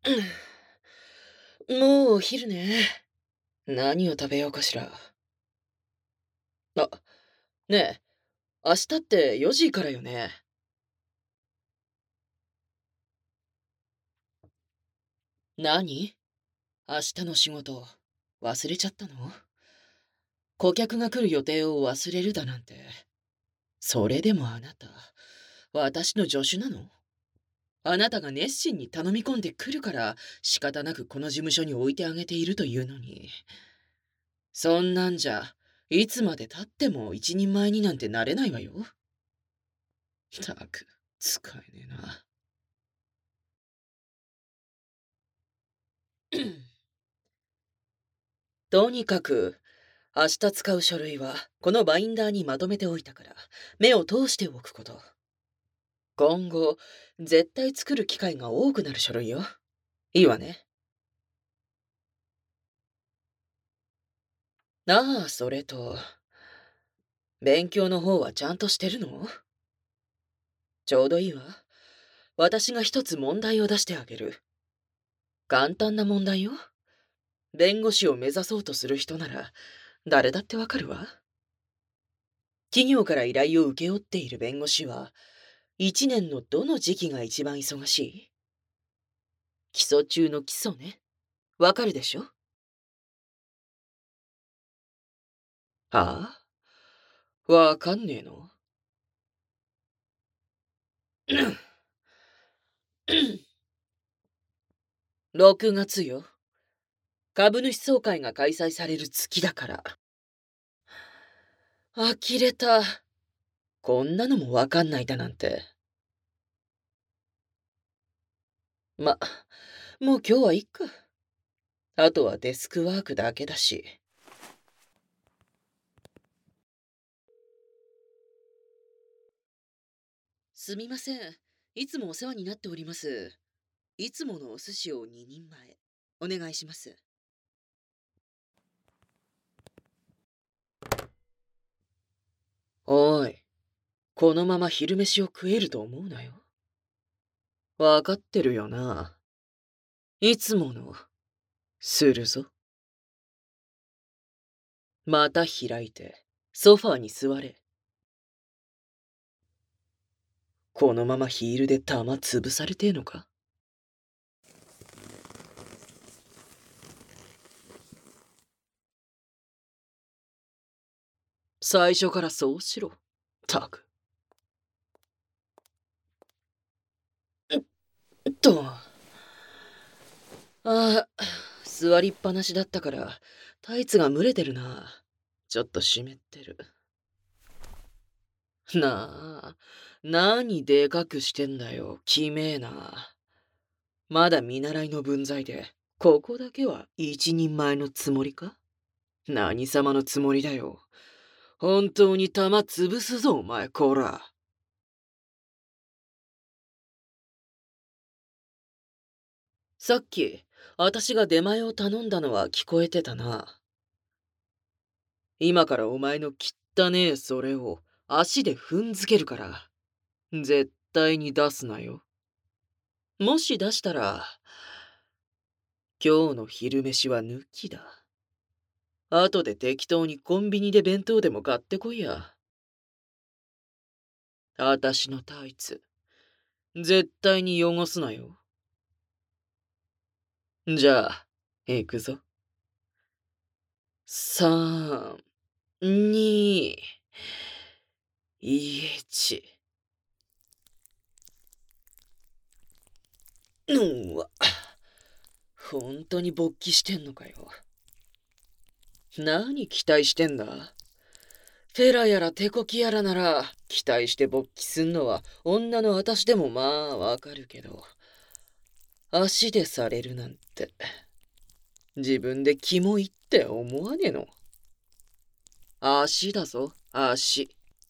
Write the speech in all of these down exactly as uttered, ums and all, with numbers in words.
もうお昼ね。何を食べようかしら。あ、ねえ、明日ってよじからよね。何？明日の仕事、忘れちゃったの？顧客が来る予定を忘れるだなんて。それでもあなた、私の助手なの？あなたが熱心に頼み込んでくるから仕方なくこの事務所に置いてあげているというのに。そんなんじゃ、いつまで経っても一人前になんてなれないわよ。ったく、使えねえな。とにかく、明日使う書類はこのバインダーにまとめておいたから、目を通しておくこと。今後、絶対作る機会が多くなる書類よ。いいわね。ああ、それと、勉強の方はちゃんとしてるの？ちょうどいいわ。私が一つ問題を出してあげる。簡単な問題よ。弁護士を目指そうとする人なら、誰だってわかるわ。企業から依頼を請け負っている弁護士は、一年のどの時期が一番忙しい？基礎中の基礎ね。わかるでしょ？はあ？わかんねえの？ろくがつよ。株主総会が開催される月だから。呆れた。こんなのもわかんないだなんて。ま、もう今日はいっか。あとはデスクワークだけだし。すみません。いつもお世話になっております。いつものお寿司をににんまえ。お願いします。おい、このまま昼飯を食えると思うなよ。わかってるよな。いつもの、するぞ。また開いて、ソファーに座れ。このままヒールで玉潰されてえのか？最初からそうしろ。たく。と。ああ、座りっぱなしだったから、タイツが蒸れてるな。ちょっと湿ってる。なあ、何でかくしてんだよ、きめえな。まだ見習いの分際で、ここだけは一人前のつもりか？何様のつもりだよ。本当に玉潰すぞ、お前、こら。さっき、私が出前を頼んだのは聞こえてたな。今からお前の汚ねえそれを足で踏んづけるから、絶対に出すなよ。もし出したら、今日の昼飯は抜きだ。後で適当にコンビニで弁当でも買ってこいや。あたしのタイツ、絶対に汚すなよ。じゃあ、行くぞ。さん、に、いち。うんわ。本当に勃起してんのかよ。何期待してんだ？フェラやらテコキやらなら期待して勃起すんのは女の私でもまあわかるけど、足でされるなんて自分でキモいって思わねえの？足だぞ、足。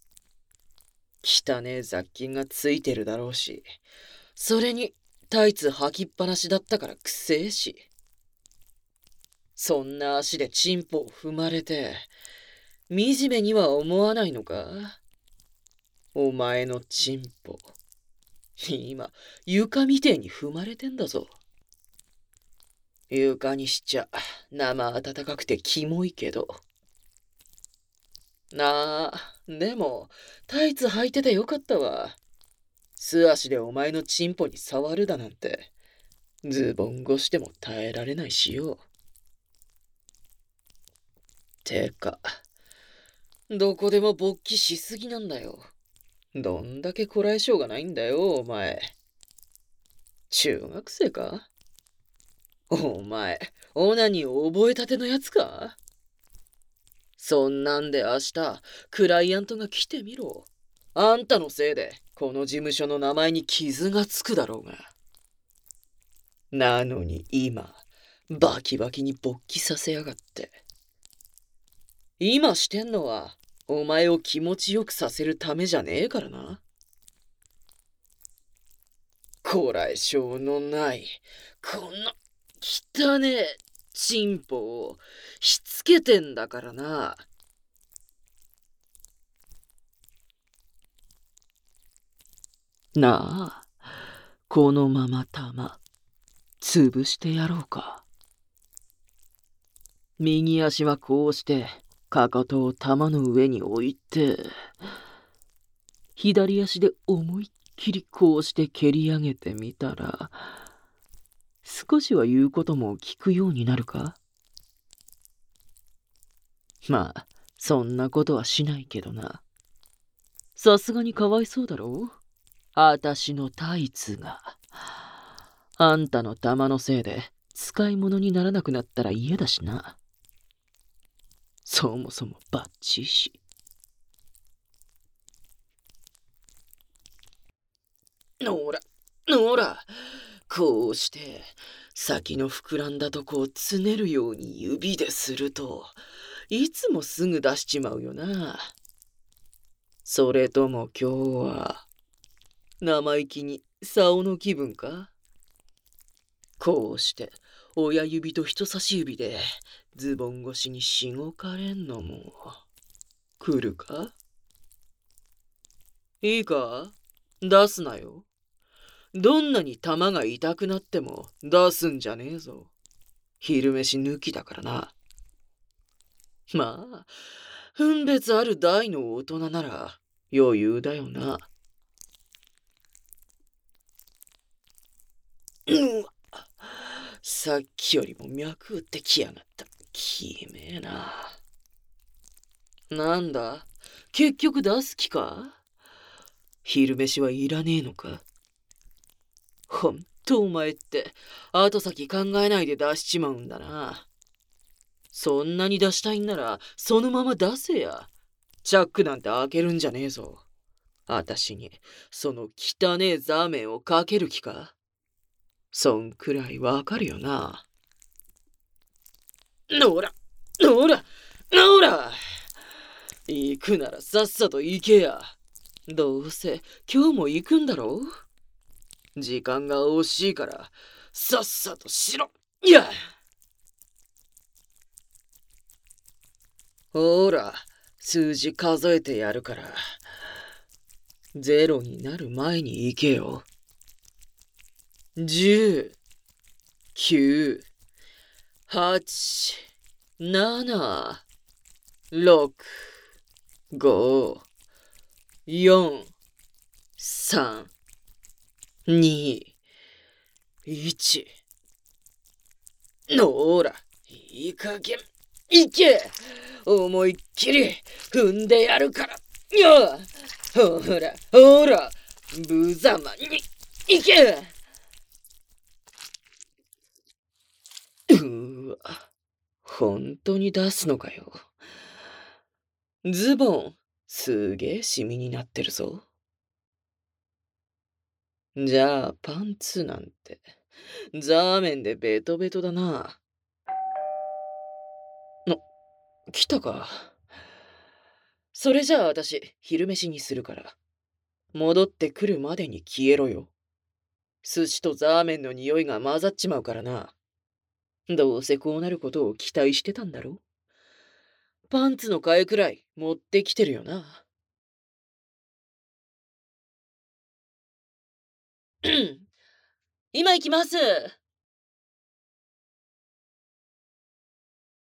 汚ねえ雑菌がついてるだろうし、それにタイツ履きっぱなしだったからくせえし。そんな足でチンポを踏まれて惨めには思わないのか？お前のチンポ、今床みてえに踏まれてんだぞ。 床にしちゃ生暖かくてキモいけど。なあ、でも、タイツ履いててよかったわ。素足でお前のチンポに触るだなんて、ズボン越しでも耐えられないしよ。てか、どこでも勃起しすぎなんだよ。どんだけこらえ性がないんだよ、お前。中学生か？お前、オナニーを覚えたてのやつか？そんなんで明日、クライアントが来てみろ。あんたのせいで、この事務所の名前に傷がつくだろうが。なのに今、バキバキに勃起させやがって。今してんのは、お前を気持ちよくさせるためじゃねえからな。こらえ性のない、こんな、汚ねえ、チンポを、しつけてんだからな。なあ、このまま玉、潰してやろうか。右足はこうして、かかとを玉の上に置いて、左足で思いっきりこうして蹴り上げてみたら、少しは言うことも聞くようになるか？まあ、そんなことはしないけどな。さすがにかわいそうだろう？あたしのタイツが。あんたの玉のせいで使い物にならなくなったら嫌だしな。そもそもバッチリし。ほら、ほら、こうして、先の膨らんだとこをつねるように指ですると、いつもすぐ出しちまうよな。それとも今日は、生意気に竿の気分か？こうして、親指と人差し指で、ズボン越しにしごかれんのも、来るか？いいか？出すなよ。どんなに玉が痛くなっても出すんじゃねえぞ。昼飯抜きだからな。まあ、分別ある大の大人なら余裕だよな。うわ、さっきよりも脈打ってきやがった。きめえな。なんだ、結局出す気か？昼飯はいらねえのか？ほんとお前って、後先考えないで出しちまうんだな。そんなに出したいんなら、そのまま出せや。チャックなんて開けるんじゃねえぞ。あたしに、その汚えザーメンをかける気か？そんくらいわかるよな。のら、のら、のら行くならさっさと行けや。どうせ今日も行くんだろう？時間が惜しいから、さっさとしろ。いや、ほら、数字数えてやるから、ゼロになる前に行けよ。十、九、八、七、六、五、四、三、二、一。ほら、いい加減、いけ！思いっきり踏んでやるから。よほら、ほら、無様に、いけ！うーわ、本当に出すのかよ。ズボン、すげえシミになってるぞ。じゃあ、パンツなんて、ザーメンでベトベトだな。の、来たか。それじゃあ私、昼飯にするから。戻ってくるまでに消えろよ。寿司とザーメンの匂いが混ざっちまうからな。どうせこうなることを期待してたんだろ？パンツの替えくらい持ってきてるよな。今行きます。